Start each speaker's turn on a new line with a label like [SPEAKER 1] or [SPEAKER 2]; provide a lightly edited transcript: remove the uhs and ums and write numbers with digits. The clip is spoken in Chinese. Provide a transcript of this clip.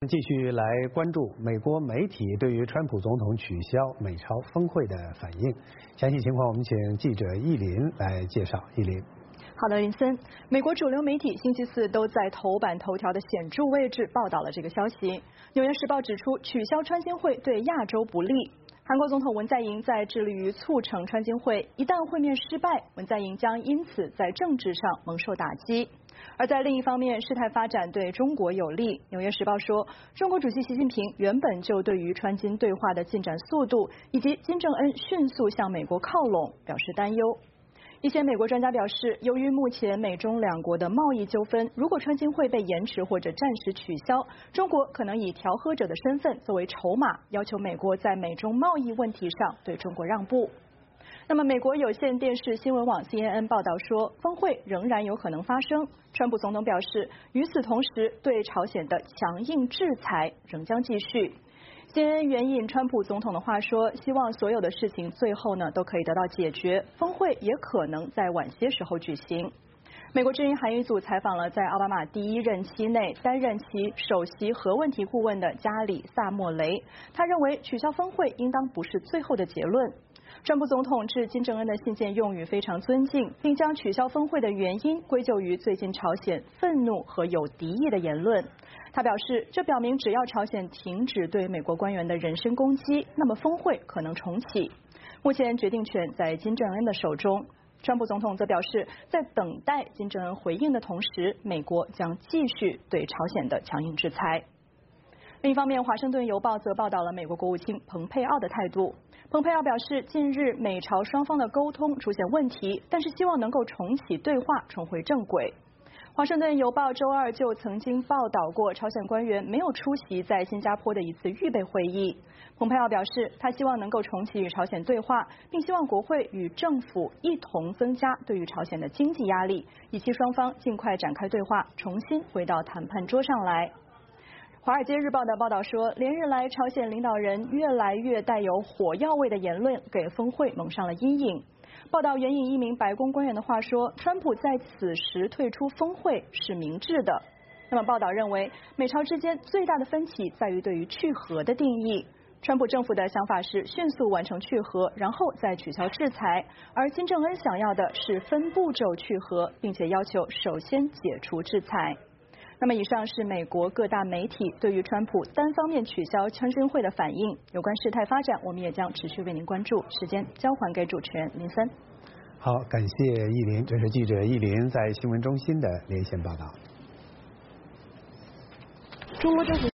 [SPEAKER 1] 继续来关注美国媒体对于川普总统取消美朝峰会的反应。详细情况，我们请记者易林来介绍。易林。
[SPEAKER 2] 好的，林森。美国主流媒体星期四都在头版头条的显著位置报道了这个消息。纽约时报指出，取消川金会对亚洲不利。韩国总统文在寅在致力于促成川金会，一旦会面失败，文在寅将因此在政治上蒙受打击。而在另一方面，事态发展对中国有利。纽约时报说，中国主席习近平原本就对于川金对话的进展速度以及金正恩迅速向美国靠拢表示担忧。一些美国专家表示，由于目前美中两国的贸易纠纷，如果川金会被延迟或者暂时取消，中国可能以调和者的身份作为筹码，要求美国在美中贸易问题上对中国让步。那么，美国有线电视新闻网 CNN 报道说，峰会仍然有可能发生。川普总统表示，与此同时，对朝鲜的强硬制裁仍将继续。CNN 援引川普总统的话说，希望所有的事情最后都可以得到解决，峰会也可能在晚些时候举行。美国之音韩语组采访了在奥巴马第一任期内担任其首席核问题顾问的加里萨莫雷，他认为取消峰会应当不是最后的结论。川普总统致金正恩的信件用语非常尊敬，并将取消峰会的原因归咎于最近朝鲜愤怒和有敌意的言论。他表示，这表明只要朝鲜停止对美国官员的人身攻击，那么峰会可能重启。目前决定权在金正恩的手中。川普总统则表示，在等待金正恩回应的同时，美国将继续对朝鲜的强硬制裁。另一方面，《华盛顿邮报》则报道了美国国务卿蓬佩奥的态度。蓬佩奥表示，近日美朝双方的沟通出现问题，但是希望能够重启对话，重回正轨。《华盛顿邮报》周二就曾经报道过朝鲜官员没有出席在新加坡的一次预备会议。蓬佩奥表示，他希望能够重启与朝鲜对话，并希望国会与政府一同增加对于朝鲜的经济压力，以期双方尽快展开对话，重新回到谈判桌上来。《华尔街日报》的报道说，连日来朝鲜领导人越来越带有火药味的言论给峰会蒙上了阴影。报道援引一名白宫官员的话说，川普在此时退出峰会是明智的。那么报道认为，美朝之间最大的分歧在于对于去核的定义。川普政府的想法是迅速完成去核，然后再取消制裁，而金正恩想要的是分步骤去核，并且要求首先解除制裁。那么以上是美国各大媒体对于川普单方面取消川金会的反应。有关事态发展，我们也将持续为您关注。时间交还给主持人林森。
[SPEAKER 1] 好，感谢易林，这是记者易林在新闻中心的连线报道。
[SPEAKER 2] 中国政府